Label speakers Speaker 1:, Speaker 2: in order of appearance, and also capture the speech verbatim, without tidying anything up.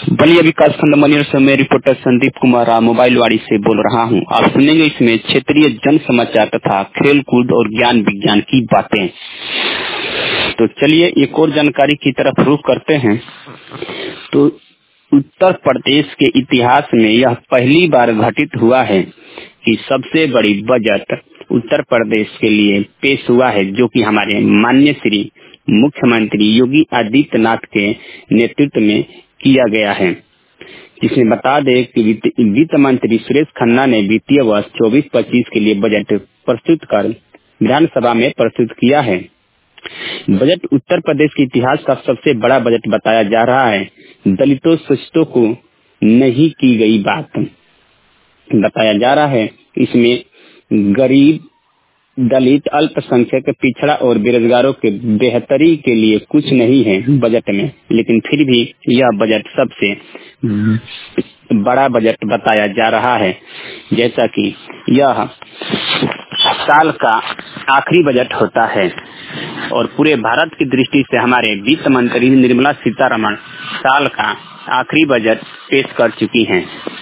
Speaker 1: बलिया विकास खंड मनियर से मैं रिपोर्टर संदीप कुमार राव मोबाइल वाड़ी से बोल रहा हूं। आप सुनेंगे इसमें क्षेत्रीय जन समाचार तथा खेल कूद और ज्ञान विज्ञान की बातें। तो चलिए एक और जानकारी की तरफ रुख करते हैं। तो उत्तर प्रदेश के इतिहास में यह पहली बार घटित हुआ है कि सबसे बड़ी बजट उत्तर प्रदेश के लिए पेश हुआ है, जो कि हमारे माननीय श्री मुख्यमंत्री योगी आदित्यनाथ के नेतृत्व में किया गया है। जिसमें बता दें कि वित्त मंत्री सुरेश खन्ना ने वित्तीय वर्ष चौबीस पच्चीस के लिए बजट प्रस्तुत कर विधानसभा में प्रस्तुत किया है। बजट उत्तर प्रदेश के इतिहास का सबसे बड़ा बजट बताया जा रहा है। दलितों शोषितों को नहीं की गई बात बताया जा रहा है। इसमें गरीब, दलित, अल्पसंख्यक, पिछड़ा और बेरोजगारों के बेहतरी के लिए कुछ नहीं है बजट में, लेकिन फिर भी यह बजट सबसे बड़ा बजट बताया जा रहा है। जैसा कि यह साल का आखिरी बजट होता है और पूरे भारत की दृष्टि से हमारे वित्त मंत्री निर्मला सीतारमण साल का आखिरी बजट पेश कर चुकी हैं।